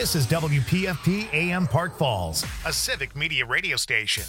This is WPFP AM Park Falls, a civic media radio station.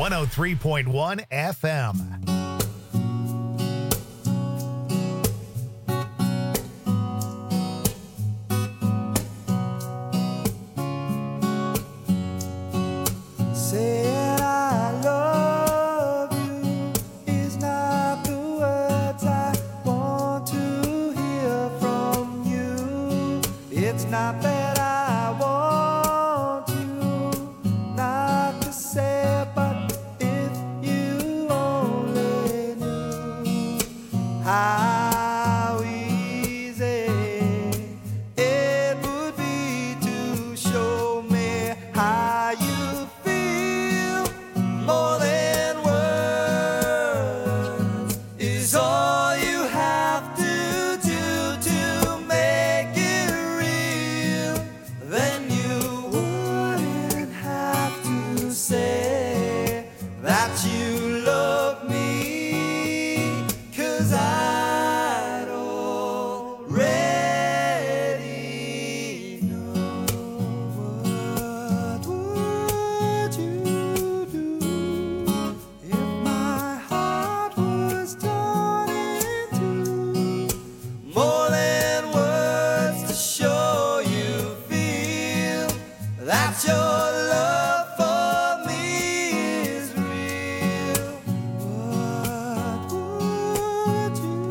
103.1 FM. Saying I love you is not the words I want to hear from you. It's not that I want you not to say it, but if you only knew how easy it would be to show me how you more than words is all you have to do to make it real. Then you wouldn't have to say that you love me, 'cause I'd already know. What would you do if my heart was torn into more than words to show you feel that your love for me is real? What would you do?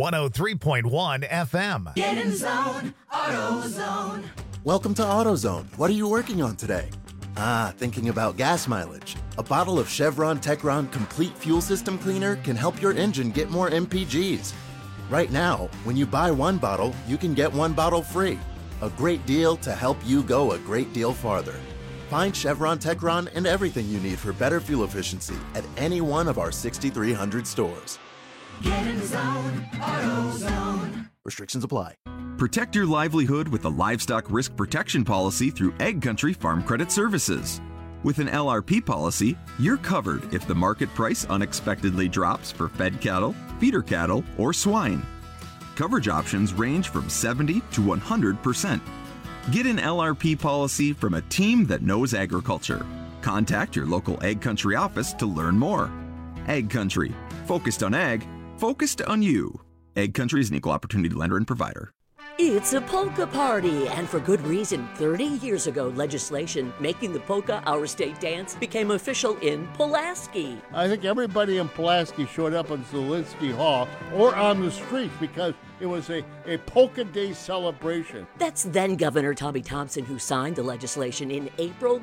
103.1 FM. Get in zone, AutoZone. Welcome to AutoZone. What are you working on today? Thinking about gas mileage. A bottle of Chevron Techron Complete Fuel System Cleaner can help your engine get more MPGs. Right now, when you buy one bottle, you can get one bottle free. A great deal to help you go a great deal farther. Find Chevron Techron and everything you need for better fuel efficiency at any one of our 6,300 stores. Get in zone, AutoZone. Restrictions apply. Protect your livelihood with a livestock risk protection policy through Egg Country Farm Credit Services. With an LRP policy, you're covered if the market price unexpectedly drops for fed cattle, feeder cattle, or swine. Coverage options range from 70 to 100%. Get an LRP policy from a team that knows agriculture. Contact your local Egg Country office to learn more. Egg Country, focused on ag, focused on you. Egg Country is an equal opportunity lender and provider. It's a polka party, and for good reason. 30 years ago, legislation making the polka our state dance became official in Pulaski. I think everybody in Pulaski showed up in Zielinski Hall or on the streets because it was a polka day celebration. That's then Governor Tommy Thompson who signed the legislation in April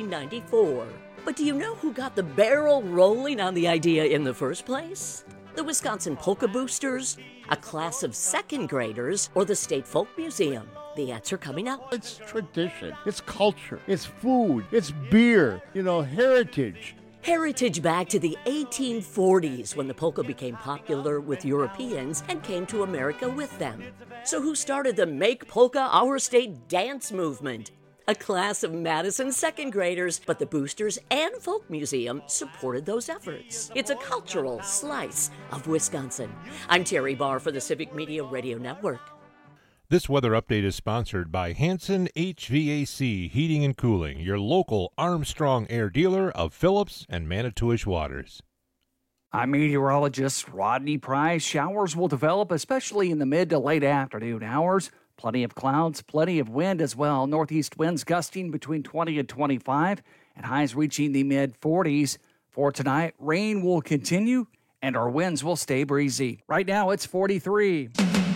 1994. But do you know who got the barrel rolling on the idea in the first place? The Wisconsin Polka Boosters, a class of second graders, or the State Folk Museum? The answer coming up. It's tradition, it's culture, it's food, it's beer, heritage. Heritage back to the 1840s when the polka became popular with Europeans and came to America with them. So who started the Make Polka Our State dance movement? A class of Madison second graders, but the Boosters and Folk Museum supported those efforts. It's a cultural slice of Wisconsin. I'm Terry Barr for the Civic Media Radio Network. This weather update is sponsored by Hanson HVAC Heating and Cooling, your local Armstrong Air dealer of Phillips and Manitowish Waters. I'm meteorologist Rodney Price. Showers will develop, especially in the mid to late afternoon hours. Plenty of clouds, plenty of wind as well. Northeast winds gusting between 20 and 25 and highs reaching the mid-40s. For tonight, rain will continue and our winds will stay breezy. Right now, it's 43.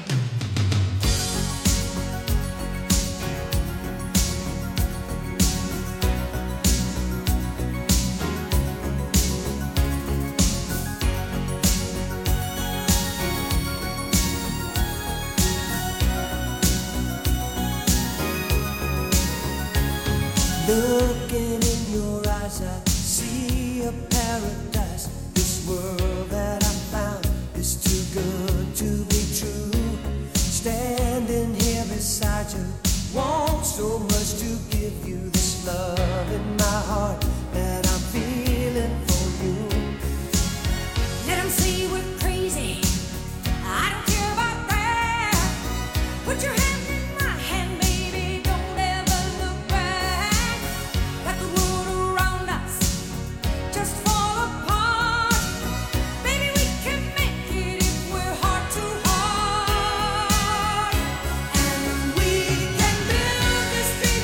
Looking in your eyes, I see a paradise. This world that I found is too good to be true. Standing here beside you, want so much to give you this love in my heart that I'm feeling for you. Let them say we're crazy. I don't care about that. Put your hand in my hand, baby. Don't ever look back. Let the world around us just fall apart. Baby, we can make it if we're heart to heart. And we can build this dream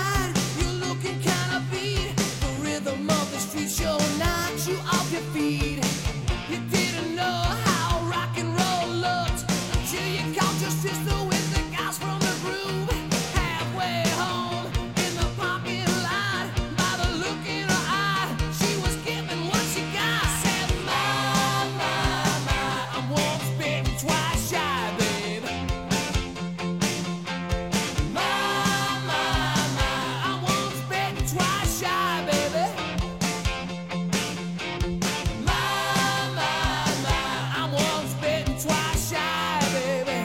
ride. You're looking kinda beat. The rhythm of the street show knocks you off your feet. You didn't know how rock and roll looked until you caught your sister with the guys from the groove. Halfway home in the parking lot, by the look in her eye, she was giving what she got. Said, my, I'm once bitten, twice shy, babe. My, I'm once bitten, twice shy, baby. I'm once bitten, twice shy, baby.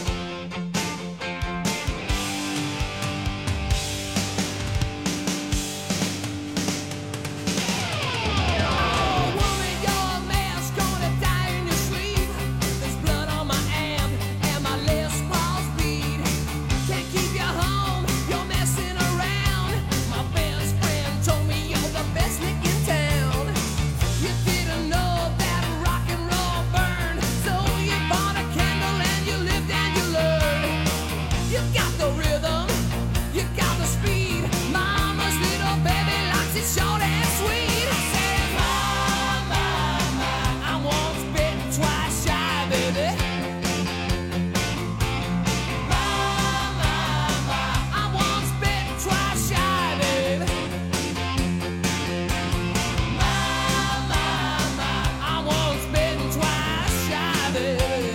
Oh, woman, you're a man's gonna die in your sleep. There's blood on my amp and my Les Paul's beat. Can't keep you home, you're messing around. My best friend told me you're the best lick in town. You didn't know that rock and roll burned, so you bought a candle and you lived and you learned. You got the rhythm, you got the speed. Mama's little baby likes it short and sweet. I said, I'm once bitten, twice shy, baby. I'm once bitten, twice shy, baby. I'm once bitten, twice shy, baby.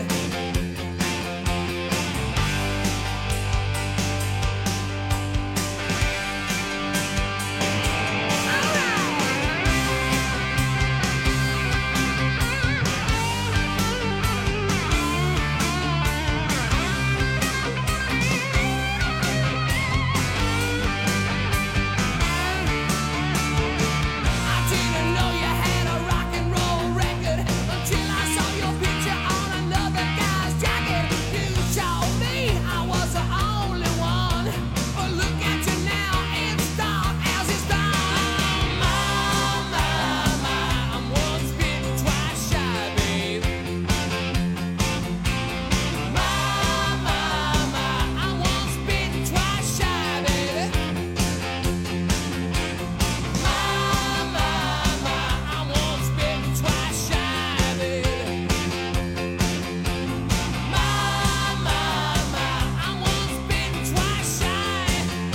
I didn't know you had a rock and roll record until I saw your picture on another guy's jacket. You told me I was the only one, but look at you now, it's dark as it's dawn. I'm once bitten, twice shy, babe. I'm once bitten, twice shy, baby. I'm once bitten, twice shy, baby. I'm once bitten, twice shy.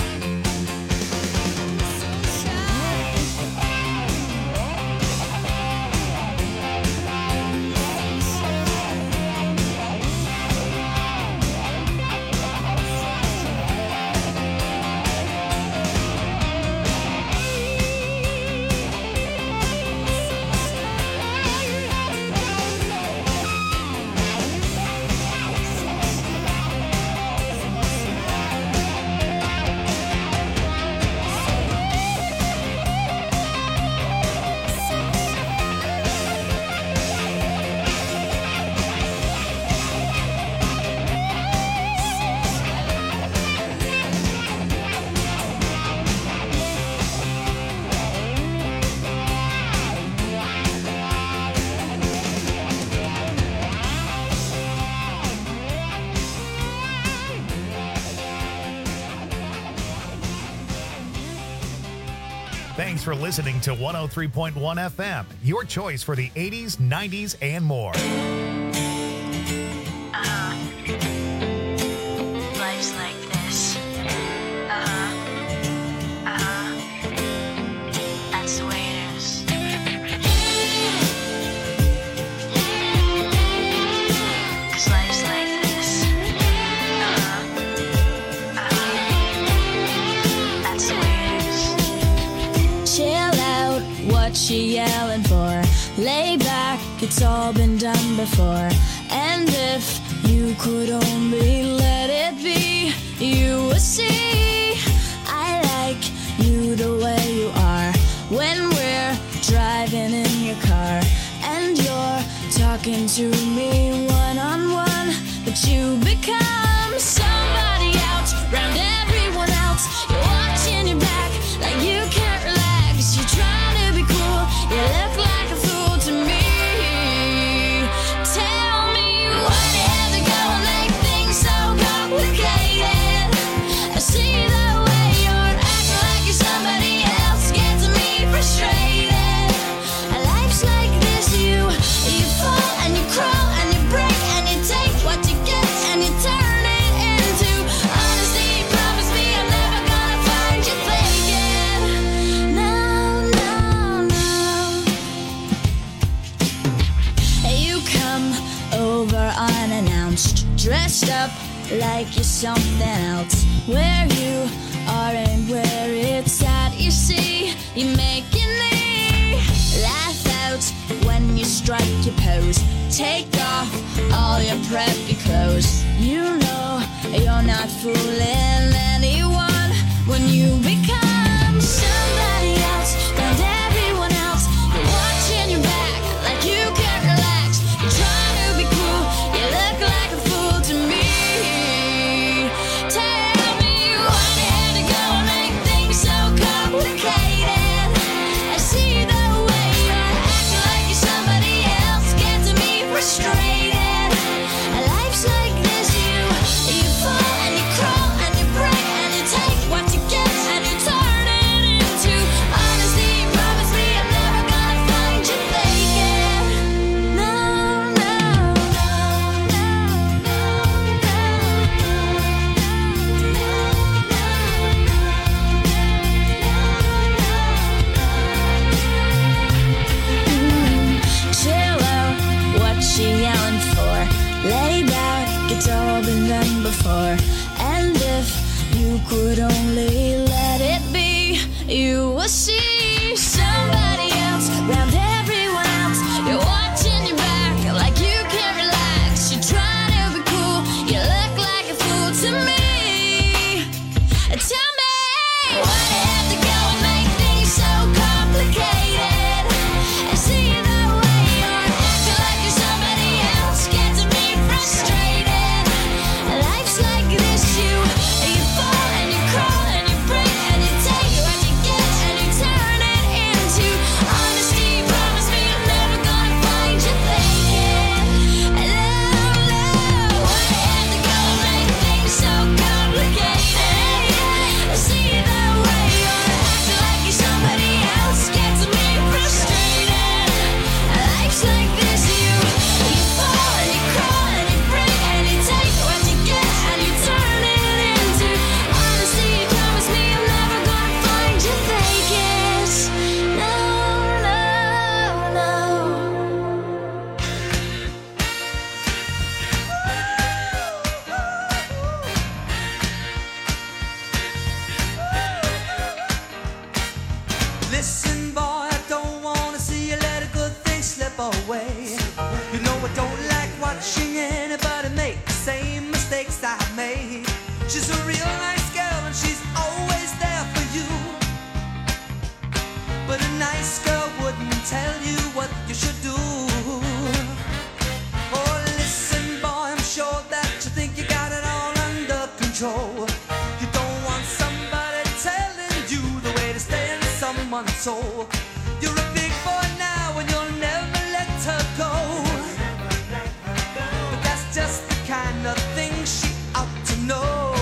Thanks for listening to 103.1 FM, your choice for the 80s, 90s, and more. Life's like this. That's the way it is. 'Cause life's like this. That's the way it is. Chill out, what you yelling for? Lay back, it's all been done before. And if you could only let it be, you would see I like you the way you are. When we're driving in your car and you're talking to me one-on-one, but you become somebody else, round everyone else. You're watching your back like you can't relax. You're trying to be cool, you look like a fool to me. Tell me why you have to go and make things so complicated. I see dressed up like you're something else. Where you are and where it's at, you see, you're making me laugh out when you strike your pose. Take off all your preppy clothes. You know you're not fooling anyone when you become somebody else and everyone else. You're watching your back like you can't relax. You're trying to be cool, you look like a fool to me. Tell me why you had to go and make things so complicated. I see the way you're acting like you're somebody else, gets me frustrated. Life's like this, you fall and you crawl and you break and you take what you get and you turn it into honesty. Promise me I'm never gonna find you faking. No, no, no, chill out, what you yelling for? Lay back, it's all been done before. And if you could only let it be, you will see somebody else round everyone else. You're watching your back like you can't relax. You're trying to be cool, you look like a fool to me. Tell me why you have to go and make things so complicated. I see the way you're acting like you're somebody else, gets me frustrated. Life's like this, you fall and you crawl and you break and you take what you get and you turn it into honesty. Promise me I'm never gonna find you faking. Love, why you have to go and make things so complicated? I see the way you're acting like you're somebody else, gets me frustrated. Life's like this, you fall and you crawl and you break and you take what you get and you turn it into honesty. Promise me I'm never gonna find you faking. No, no, no. Listen, boy, I don't wanna see you let a good thing slip away. You know I don't like watching anybody make the same mistakes I made. She's a real nice girl and she's always there for you. But a nice girl wouldn't tell you what you should do. Oh, listen, boy, I'm sure that you think you got it all under control. You don't want somebody telling you the way to stay in someone's soul. You're a big boy now and you'll never let her go. But that's just the kind of thing she ought to know.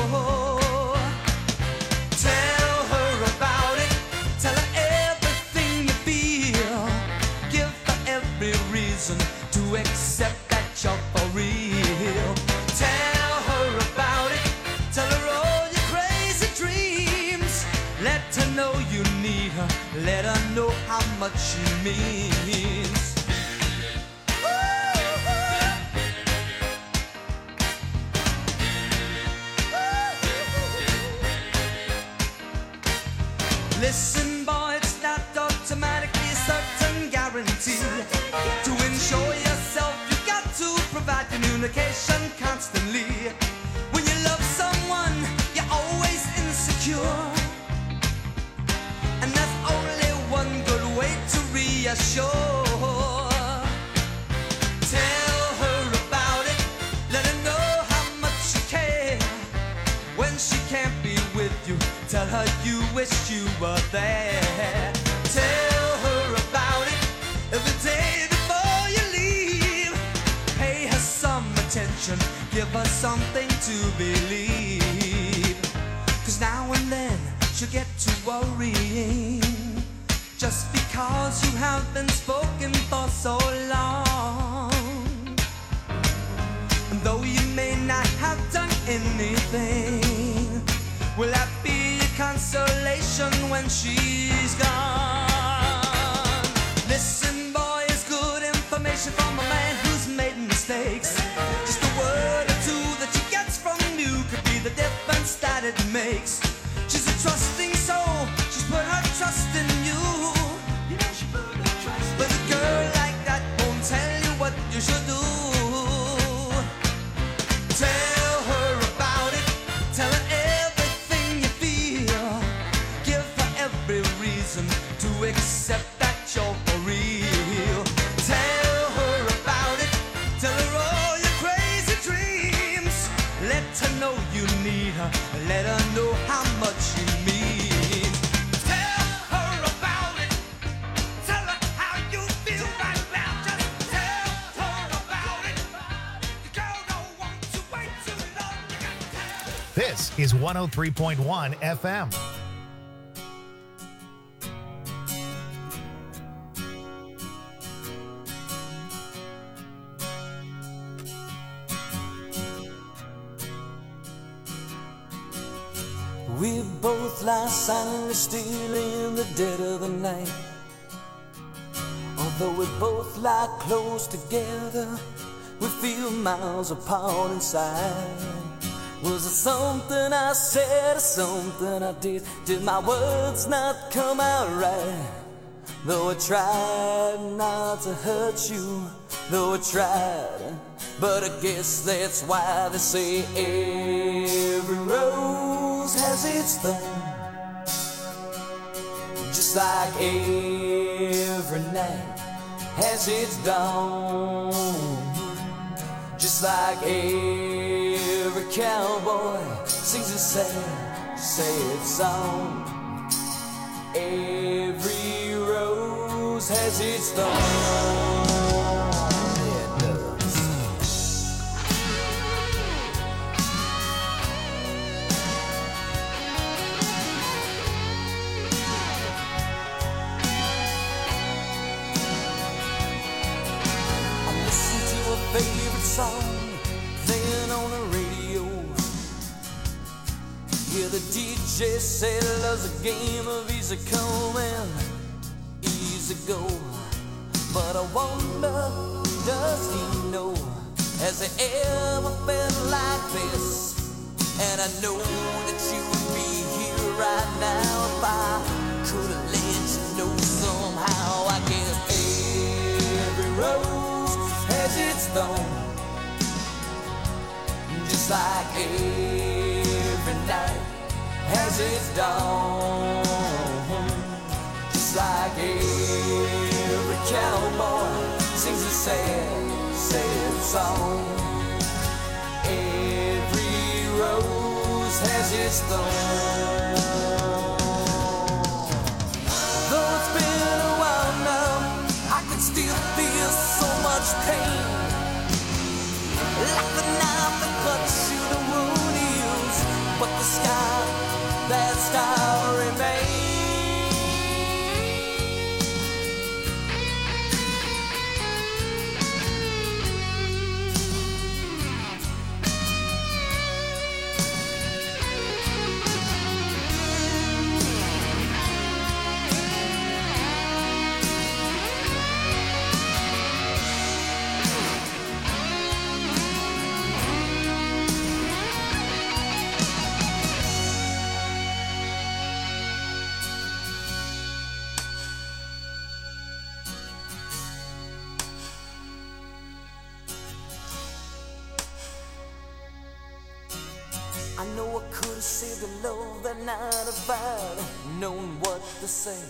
Tell her about it. Tell her everything you feel. Give her every reason to accept that you're for real. Tell her about it. Tell her all your crazy dreams. Let her know you need her. Let her know how much she means. Listen, boy, it's not automatically a certain guarantee. To ensure yourself, you got to provide communication constantly. When you love someone, you're always insecure. And that's only one good way to reassure. Tell her about it. Let her know how much you care. When she can't be with you, tell her you wish you were there. Tell her about it every day before you leave. Pay her some attention, give her something to believe. 'Cause now and then she'll get to worrying, just because you have been spoken for so long. And though you may not have done anything, will that be a consolation when she's gone? Listen, boy, it's good information from a man who's made mistakes. Just a word or two that you that it makes. She's a trusting soul, she's put her trust in you. You know she put her trust in you. But a girl like that won't tell you what you should do. Tell her about it, tell her everything you feel. Give her every reason to accept that you're for real. Tell her about it, tell her all your crazy dreams. Let her know you need her, let her know how much you mean. Tell her about it, tell her how you feel right now. Just tell her about it. The girl don't want to wait too long. You gotta tell. This is 103.1 FM. We both lie silently still in the dead of the night. Although we both lie close together, we feel miles apart inside. Was it something I said or something I did? Did my words not come out right? Though I tried not to hurt you, though I tried, but I guess that's why they say every rose has its thorn. Just like every night has its dawn. Just like every cowboy sings a sad, sad song. Every rose has its thorn. It does. I listen to a favorite song playing on the radio. Hear the DJ say love's a game of easy come and easy go. But I wonder, does he know? Has he ever felt like this? And I know that you would be here right now if I could have let you know somehow. I guess every rose has its thorn. Just like every night has its dawn. Just like every cowboy sings a sad, sad song. Every rose has its thorn. Though it's been a while now, I can still feel so much pain. Like the knife that cuts you, the wound heals, but the scar, that scar remains. I know I could have saved the love that night if I'd known what to say.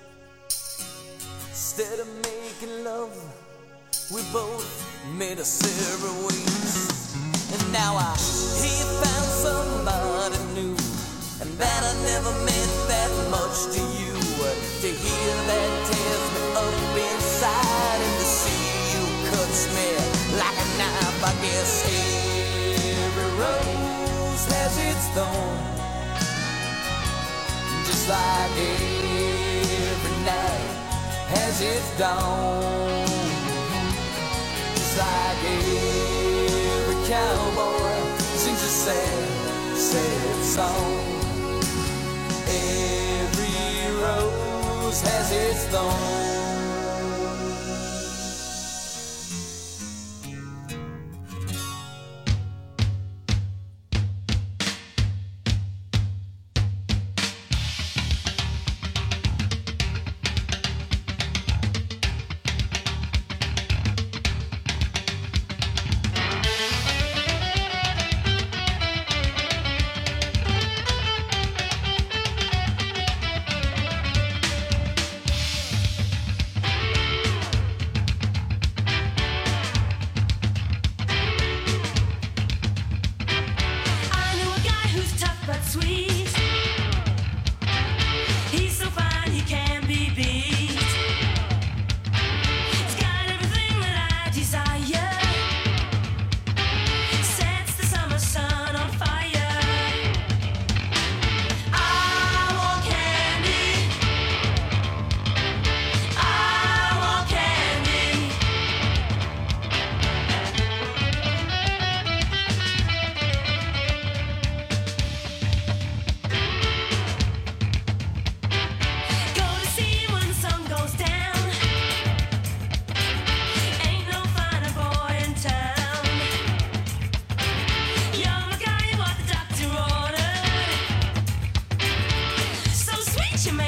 Instead of making love, we both made us separate ways. And now he found somebody new, and that I never meant that much to you. To hear that tears me up inside, and to see you cuts me like a knife. I guess every rose has its thorn. Just like every night has its dawn. Just like every cowboy sings a sad, sad song. Every rose has its thorn.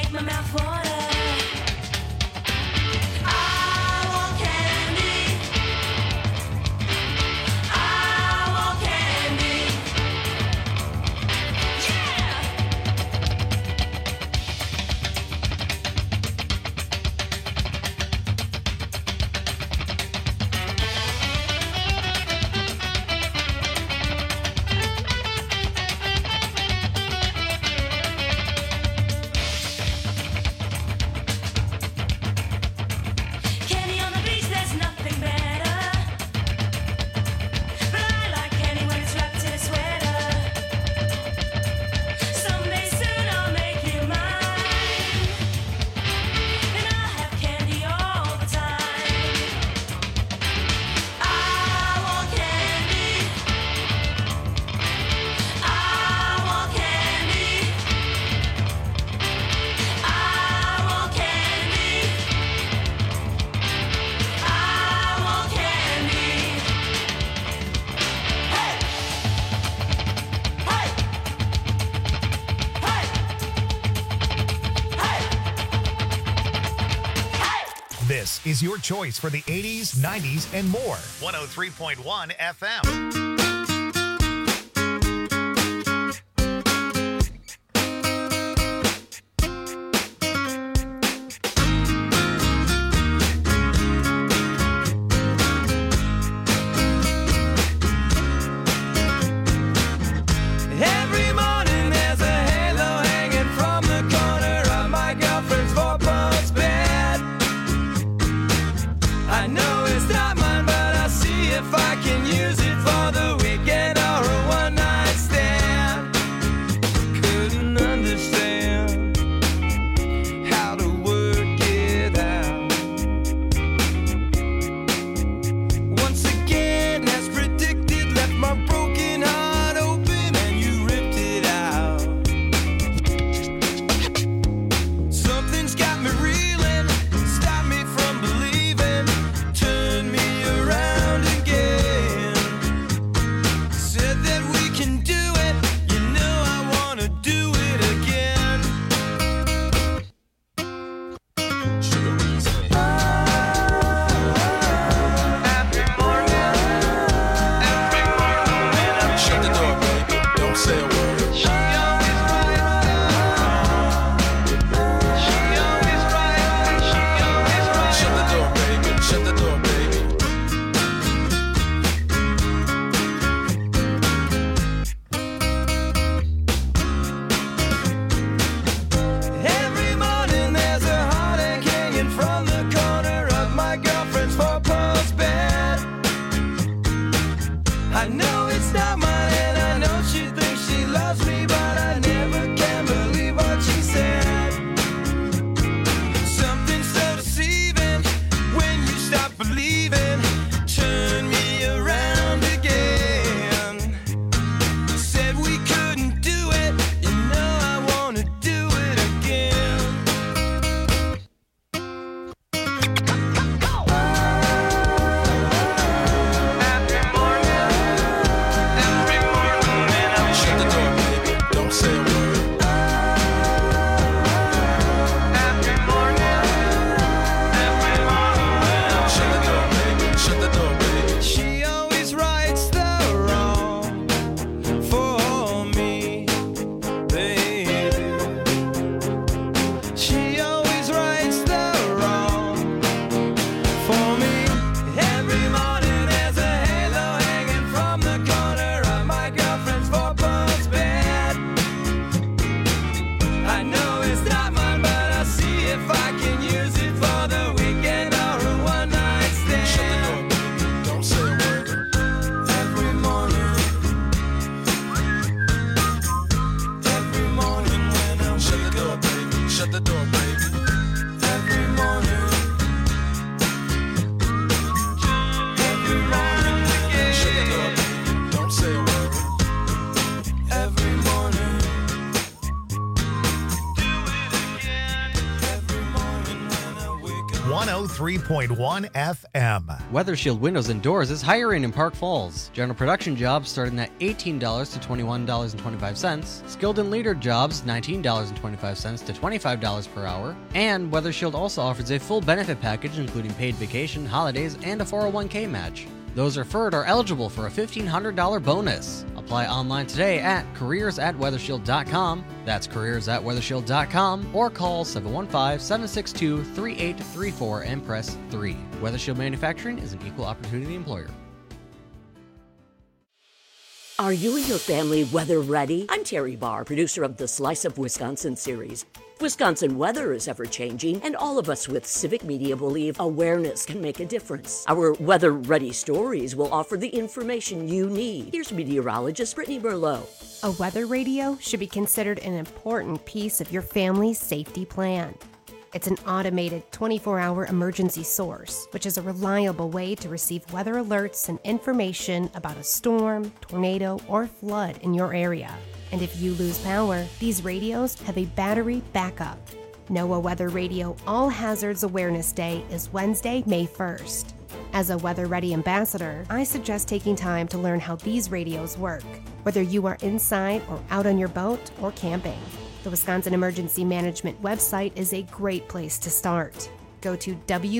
make my mouth water. I want candy. I want candy. Candy on the beach, there's nothing better. But I like candy when it's wrapped in a sweater. Someday soon I'll make you mine. And I'll have candy all the time. I want candy. I want candy. I want candy. I want candy. Hey! Hey! Hey! Hey! This is your choice for the 80s, 90s, and more. 103.1 FM. Every morning there's a halo hanging from the corner of my girlfriend's four-post bed. I know it's not mine, but I'll see if I can use it for the 103.1 FM. Weather Shield Windows and Doors is hiring in Park Falls. General production jobs starting at $18 to $21.25. Skilled and leader jobs $19.25 to $25 per hour. And Weather Shield also offers a full benefit package including paid vacation, holidays, and a 401k match. Those referred are eligible for a $1,500 bonus. Apply online today at careers@weathershield.com. That's careers@weathershield.com or call 715-762-3834 and press 3. Weather Shield Manufacturing is an equal opportunity employer. Are you and your family weather ready? I'm Terry Barr, producer of the Slice of Wisconsin series. Wisconsin weather is ever-changing, and all of us with civic media believe awareness can make a difference. Our weather-ready stories will offer the information you need. Here's meteorologist Brittany Merlot. A weather radio should be considered an important piece of your family's safety plan. It's an automated 24-hour emergency source, which is a reliable way to receive weather alerts and information about a storm, tornado, or flood in your area. And if you lose power, these radios have a battery backup. NOAA Weather Radio All Hazards Awareness Day is Wednesday, May 1st. As a Weather Ready ambassador, I suggest taking time to learn how these radios work, whether you are inside or out on your boat or camping. The Wisconsin Emergency Management website is a great place to start. Go to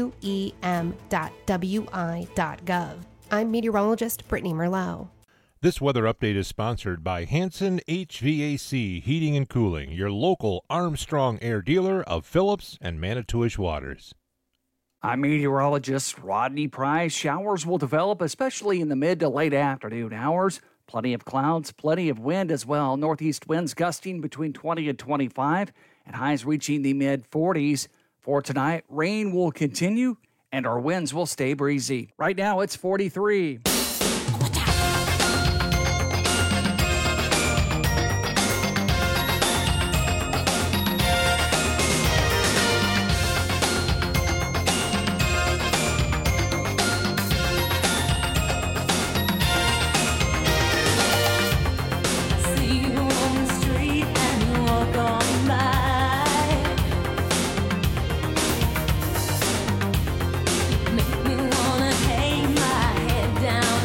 wem.wi.gov. I'm meteorologist Brittany Merlot. This weather update is sponsored by Hanson HVAC Heating and Cooling, your local Armstrong Air dealer of Phillips and Manitowish Waters. I'm meteorologist Rodney Price. Showers will develop, especially in the mid to late afternoon hours. Plenty of clouds, plenty of wind as well. Northeast winds gusting between 20 and 25, and highs reaching the mid-40s. For tonight, rain will continue, and our winds will stay breezy. Right now, it's 43. Make me wanna hang my head down.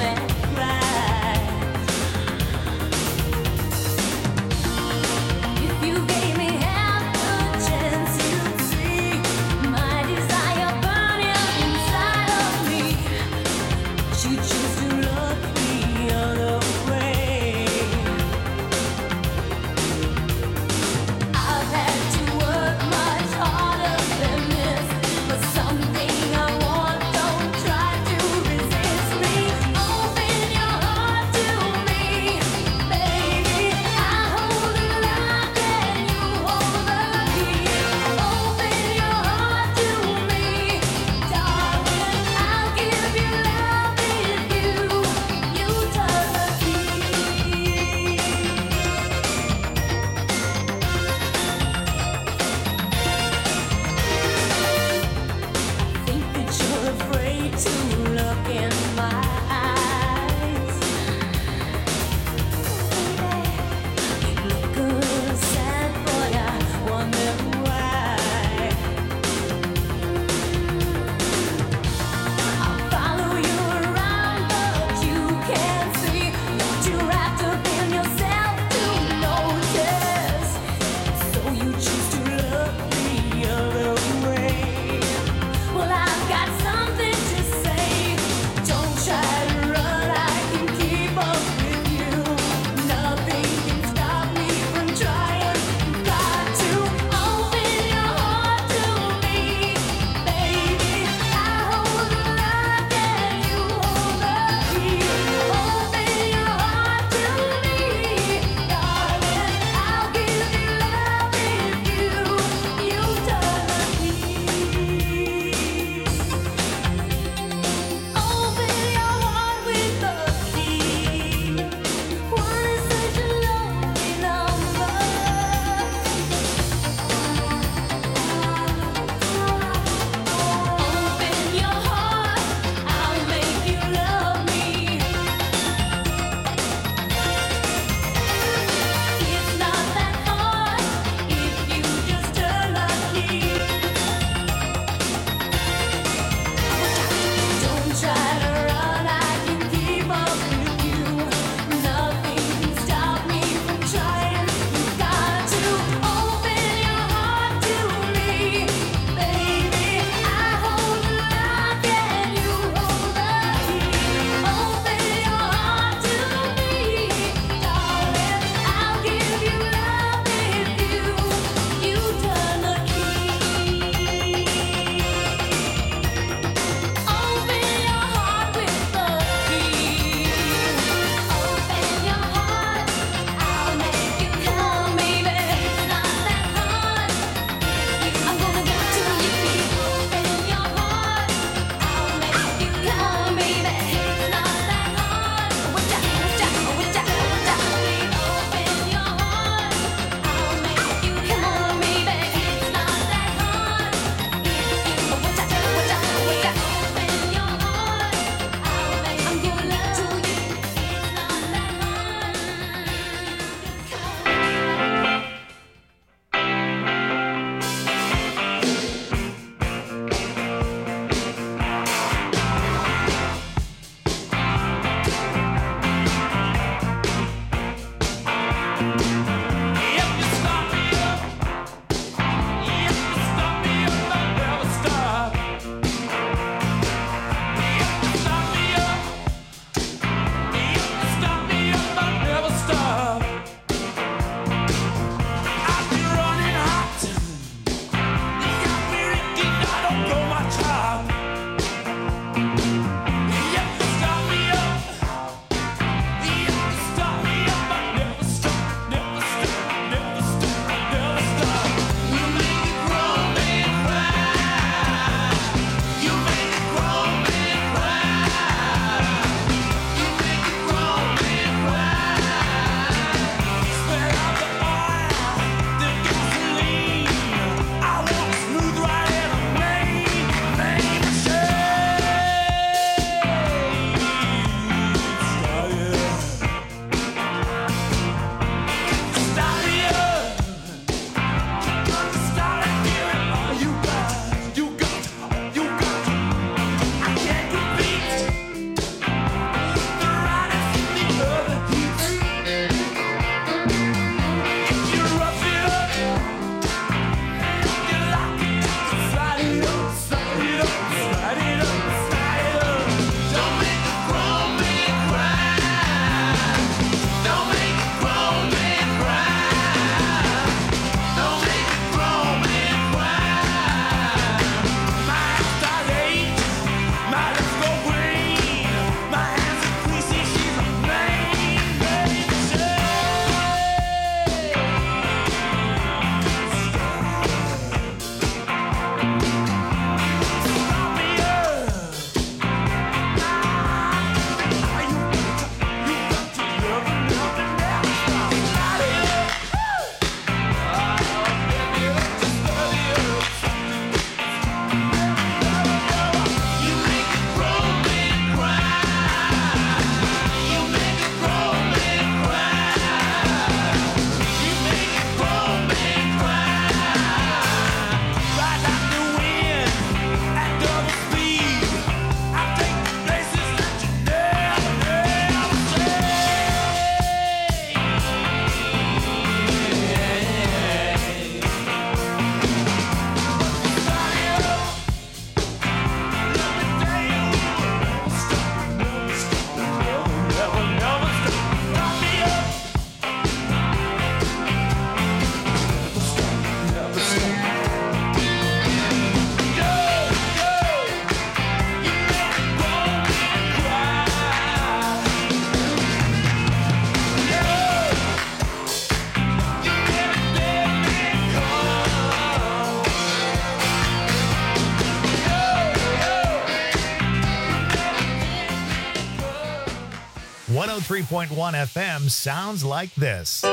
103.1 FM sounds like this.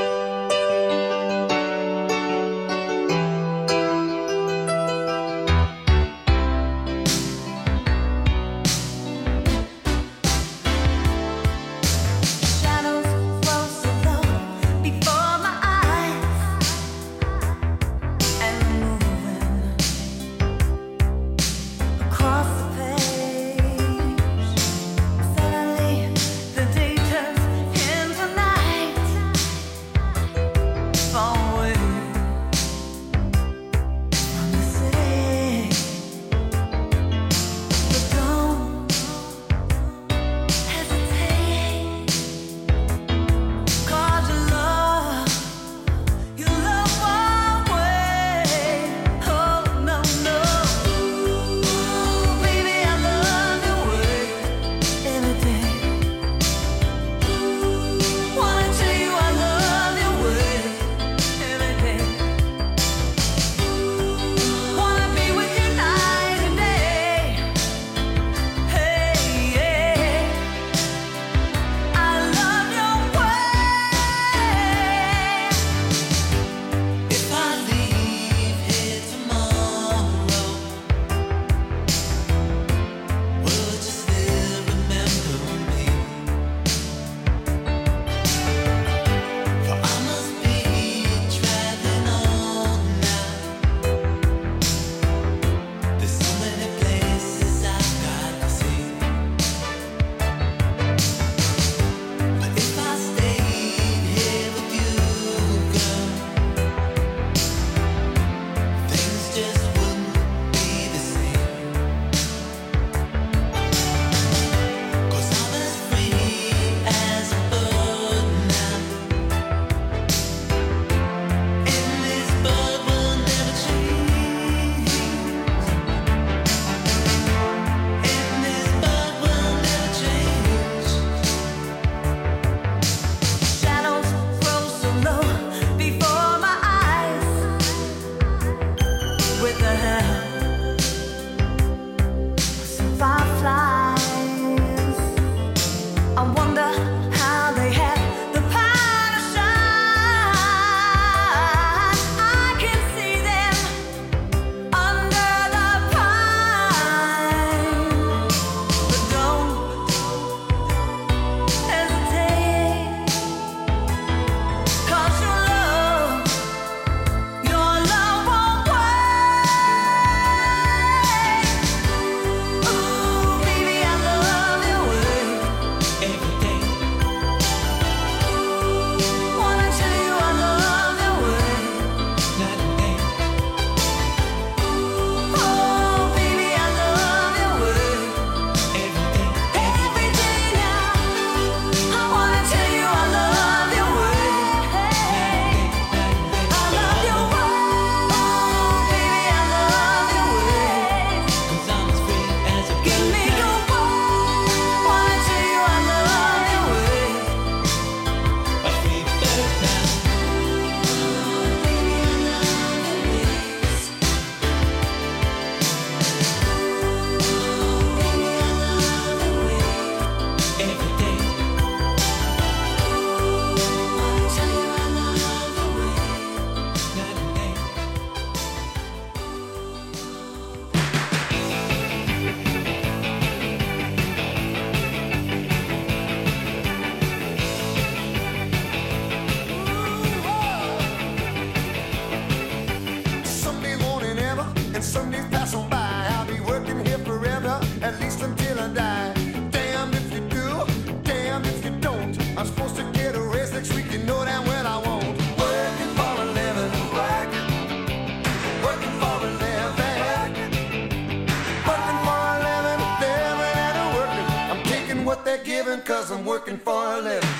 living 'cause I'm working for a living.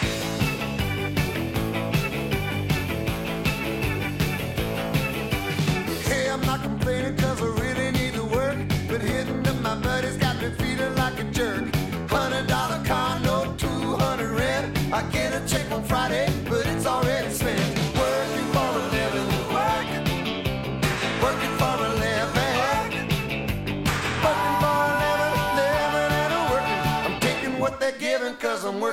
Hey, I'm not complaining 'cause I really need the work, but hitting up my buddies got me feeling like a jerk. $100 car note, 200 rent. I get a check on Friday, but it's already spent. Working for a living, working for a living, working for a living, living and a working. I'm taking what they're giving 'cause I'm working.